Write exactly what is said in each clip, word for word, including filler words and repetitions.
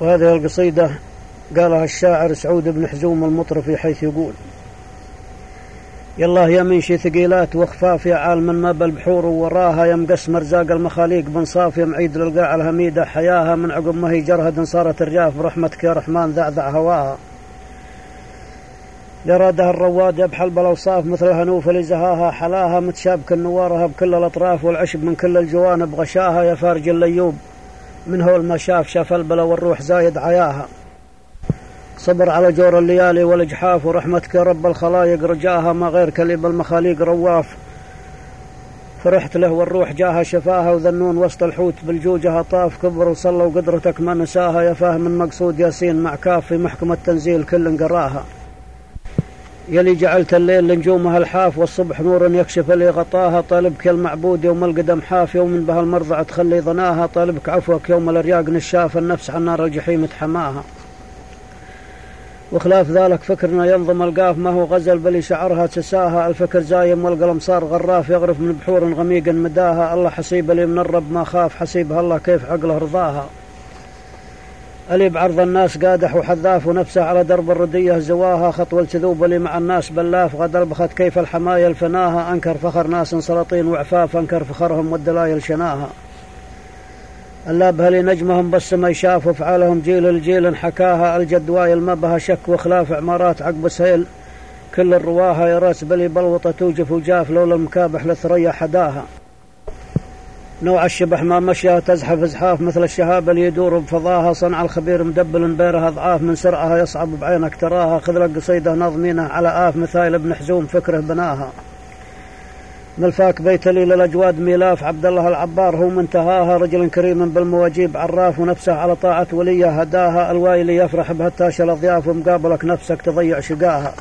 وهذه القصيدة قالها الشاعر سعود بن حزوم المطرفي حيث يقول: يالله يا منشي ثقيلات وخفاف يا عالم ما بالبحور وراها، يا مقس مرزاق المخاليق بن صاف، يا معيد للقاع الهميدة حياها، من عقب ما هي جرهد صارت الرياف برحمتك يا رحمن ذعذع هواها. يرادها الرواد يبحل بالأوصاف مثل الهنوف اللي زهاها، حلاها متشابك النوارها بكل الأطراف والعشب من كل الجوانب غشاها، يا فارج الليوب من هول ما شاف شاف البلا والروح زايد عياها. صبر على جور الليالي والإجحاف ورحمتك يا رب الخلايق رجاها، ما غير كليب المخاليق رواف فرحت له والروح جاها شفاها، وذنون وسط الحوت بالجوجها طاف كبر وصلى وقدرتك ما نساها، يا فاهم المقصود ياسين مع كاف في محكمة تنزيل كل قراها. يلي جعلت الليل لنجومها الحاف والصبح نور يكشف اللي غطاها، طالبك يا المعبود يوم القدم حاف، يوم بها المرضع تخلي ظناها، طالبك عفوك يوم الارياق نشاف النفس عن نار الجحيم تحماها. وخلاف ذلك فكرنا ينظم القاف ما هو غزل بلي شعرها تساها، الفكر زايم والقلم صار غراف يغرف من بحور غميق مداها، الله حسيب لي من الرب ما خاف حسيبها الله كيف عقله رضاها. اللي بعرض الناس قادح وحذاف ونفسه على درب الردية زواها، خطوة الكذوب اللي مع الناس بلاف غدا البخت كيف الحماية الفناها، أنكر فخر ناس سلاطين وعفاف أنكر فخرهم والدلايل شناها. اللابها لنجمهم بس ما يشاف وفعالهم جيل الجيل حكاها، الجدوايل ما بها شك وخلاف عمارات عقب سيل كل الرواها، يا راس بلي بلوطة توجف وجاف لولا المكابح لثريا حداها. نوع الشبح ما مشيها تزحف زحاف مثل الشهاب اللي يدور بفضاها، صنع الخبير مدبل بيرها ضعاف من سرعها يصعب بعينك تراها، خذ لك قصيدة ناظمينها على آف مثايل ابن حزوم فكره بناها. ملفاك بيت لي للأجواد ميلاف عبد الله العبار هو منتهاها، رجل كريم بالمواجيب عراف ونفسه على طاعة وليه هداها، الوايلي يفرح بهتاش الأضياف ومقابلك نفسك تضيع شقاها.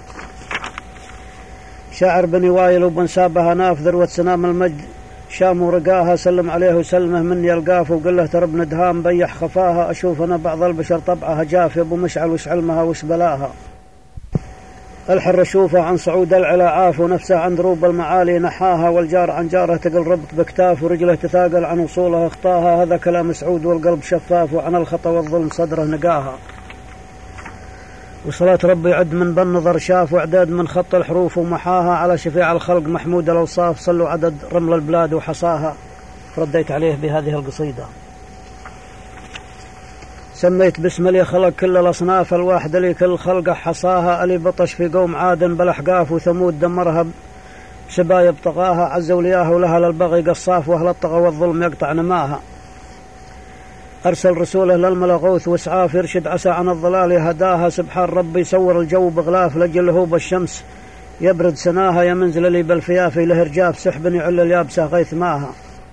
شاعر بني وايل وبن سابها ناف ذروة سنام المجد شام ورقاها، سلم عليه وسلمه من يلقاف وقل له ترى ابن دهام بيح خفاها، أشوف أنا بعض البشر طبعها جاف يا أبو مشعل وش علمها وش بلاها. الحر شوفه عن صعود العلا عاف ونفسه عن دروب المعالي نحاها، والجار عن جاره تقل ربط بكتاف ورجله تثاقل عن وصوله اخطاها، هذا كلام سعود والقلب شفاف وعن الخطا والظلم صدره نقاها. وصلاة ربي عد من بالنظر شاف واعداد من خط الحروف ومحاها، على شفيع الخلق محمود الأوصاف صلوا عدد رمل البلاد وحصاها. رديت عليه بهذه القصيدة: سميت باسم اللي خلق كل الأصناف الواحد اللي كل خلقه حصاها، اللي بطش في قوم عاد بالأحقاف وثمود دمرها بسبايب طغاها، عز ولياه ولها للبغي قصاف وأهل الطغى والظلم يقطع نماها. أرسل رسوله للملا غوث واسعاف يرشد عسى عن الضلال هداها، سبحان ربي يصور الجو بغلاف لجل هوب الشمس يبرد سناها، يا منزل لي بالفياف له رجاف سحب يعل اليابسة غيث ماها.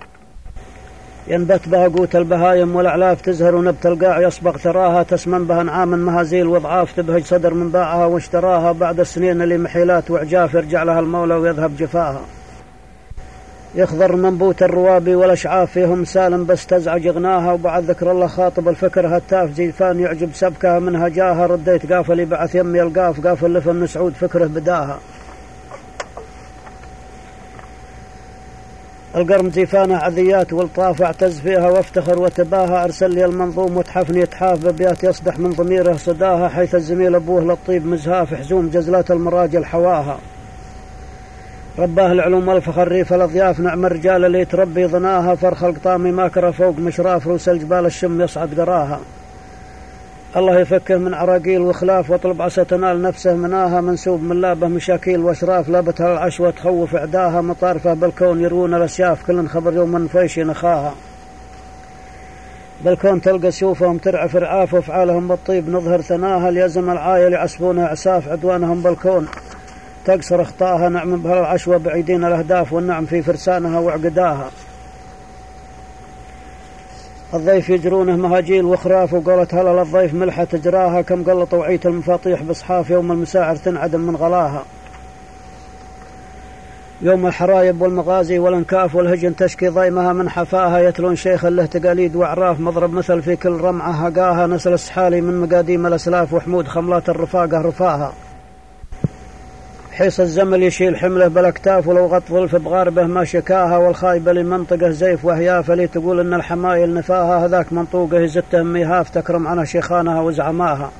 ينبت بها قوت البهايم والأعلاف تزهر ونبت القاع يصبغ ثراها، تسمن بها نعام مهازيل وضعاف تبهج صدر من باعها واشتراها، بعد السنين اللي محيلات وعجاف يرجع لها المولى ويذهب جفاها. يخضر منبوت الروابي والأشعاف فيهم سالم بس تزعج غناها، وبعد ذكر الله خاطب الفكر هتاف جيفان يعجب سبكها من هجاها، رديت قافلي بعث يمي القاف قافل لفن سعود فكره بداها. القرم زيفانه عذيات والطاف اعتز فيها وافتخر وتباها، أرسل لي المنظوم وتحفني يتحاف ببيات يصدح من ضميره صداها، حيث الزميل أبوه للطيب مزهاف حزوم جزلات المراجل حواها. رباه العلوم والفخر ريف الأضياف نعم الرجال اللي تربي ظناها، فرخ القطامي ماكرة فوق مشراف روس الجبال الشم يصعد قراها. الله يفكه من عراقيل وخلاف واطلب عسى تنال نفسه مناها، منسوب من لابه مشاكيل واشراف لابتها العشوة تخوف اعداها، مطارفه بالكون يروون الاسياف كل خبر يوم من فيش نخاها. بالكون تلقى سيوفهم ترعف رعاف وافعالهم بالطيب نظهر ثناها، ليزم العايل يعسفونها عساف عدوانهم بالكون تقصر اخطاها، نعم بها العشوة بعيدين الاهداف والنعم في فرسانها وعقداها. الضيف يجرونه مهاجيل وخراف وقالت هلا للضيف ملحة تجراها، كم قلط وعيت المفاطيح بصحاف يوم المساعر تنعدم من غلاها. يوم الحرايب والمغازي والانكاف والهجن تشكي ضيمها من حفاها، يتلون شيخا له تقاليد واعراف مضرب مثل في كل رمعة هقاها، نسل السحالي من مقاديم الاسلاف وحمود خملات الرفاقة رفاها. حيص الزمل يشيل حمله بالاكتاف، ولو غط ظلف بغاربه ما شكاها، والخايبة لمنطقه زيف وهيا، فلي تقول ان الحمايل نفاها، هذاك منطوقه يزته ميهاف، تكرم عنها شيخانها وزعماها.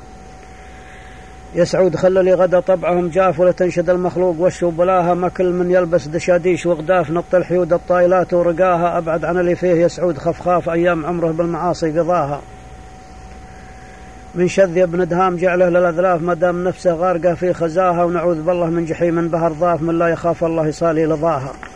يسعود خللي غدا طبعهم جاف، ولا تنشد المخلوق وش بلاها، ما كل من يلبس دشاديش وغداف، نط الحيود الطايلات ورقاها، أبعد عن اللي فيه يسعود خفخاف، أيام عمره بالمعاصي قضاها. من شذ ابن دهام جعله للأذلاف، مدام نفسه غارقه في خزاها، ونعوذ بالله من جحيم بهر ضاف، من لا يخاف الله يصالي لضاها.